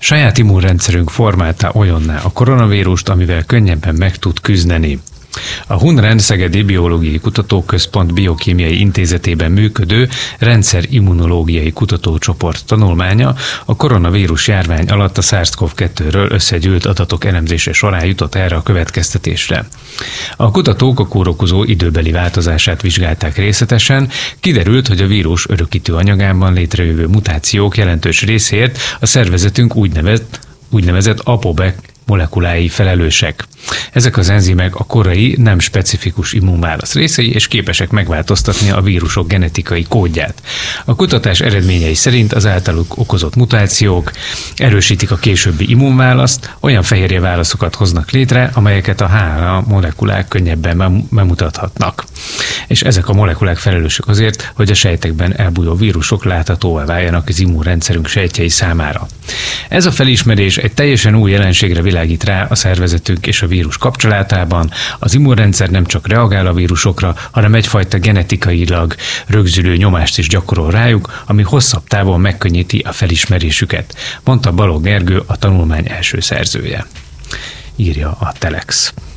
Saját immunrendszerünk formálta olyanná a koronavírust, amivel könnyebben meg tud küzdeni. A Hunrend Szegedi Biológiai Kutatóközpont Biokémiai Intézetében működő rendszerimmunológiai kutatócsoport tanulmánya a koronavírus járvány alatt a SARS-CoV-2-ről összegyűlt adatok elemzése során jutott erre a következtetésre. A kutatók a kórokozó időbeli változását vizsgálták részletesen, kiderült, hogy a vírus örökítő anyagában létrejövő mutációk jelentős részért a szervezetünk úgynevezett APOBEC molekulái felelősek. Ezek az enzimek a korai, nem specifikus immunválasz részei, és képesek megváltoztatni a vírusok genetikai kódját. A kutatás eredményei szerint az általuk okozott mutációk erősítik a későbbi immunválaszt, olyan fehérje válaszokat hoznak létre, amelyeket a HLA molekulák könnyebben bemutathatnak. És ezek a molekulák felelősek azért, hogy a sejtekben elbújó vírusok láthatóvá váljanak az immunrendszerünk sejtjei számára. Ez a felismerés egy teljesen új jelenségre világít rá a szervezetünk és a vírus kapcsolatában. Az immunrendszer nem csak reagál a vírusokra, hanem egyfajta genetikailag rögzülő nyomást is gyakorol rájuk, ami hosszabb távon megkönnyíti a felismerésüket, mondta Balogh Gergő, a tanulmány első szerzője. Írja a Telex.